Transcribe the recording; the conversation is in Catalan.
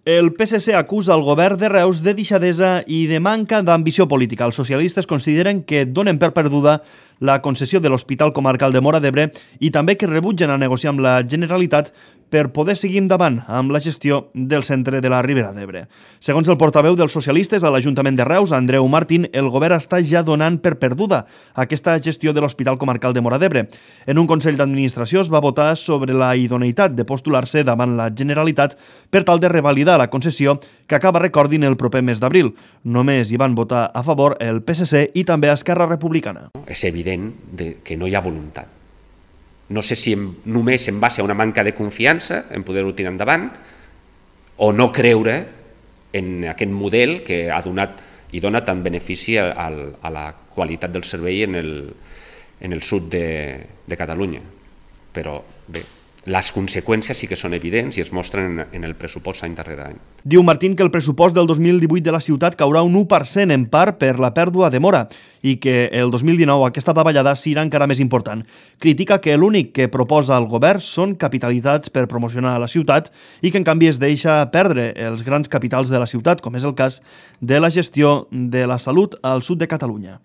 El PSC acusa el govern de Reus de deixadesa i de manca d'ambició política. Els socialistes consideren que donen per perduda la concessió de l'Hospital Comarcal de Móra d'Ebre i també que rebutgen a negociar amb la Generalitat per poder seguir endavant amb la gestió del centre de la Ribera d'Ebre. Segons el portaveu dels socialistes a l'Ajuntament de Reus, Andreu Martín, el govern està ja donant per perduda aquesta gestió de l'Hospital Comarcal de Móra d'Ebre. En un Consell d'Administració es va votar sobre la idoneïtat de postular-se davant la Generalitat per tal de revalidar la concessió que acaba, recordin, el proper mes d'abril. Només hi van votar a favor el PSC i també Esquerra Republicana. És evident que no hi ha voluntat. No sé si només en base a una manca de confiança en poder-ho tirar endavant o no creure en aquest model que ha donat i dona tant benefici a la qualitat del servei en el sud de Catalunya. Però bé, les conseqüències sí que són evidents i es mostren en el pressupost any darrere any. Diu Martín que el pressupost del 2018 de la ciutat caurà un 1% en part per la pèrdua de Móra i que el 2019 aquesta davallada serà encara més important. Critica que l'únic que proposa el govern són capitalitats per promocionar la ciutat i que en canvi es deixa perdre els grans capitals de la ciutat, com és el cas de la gestió de la salut al sud de Catalunya.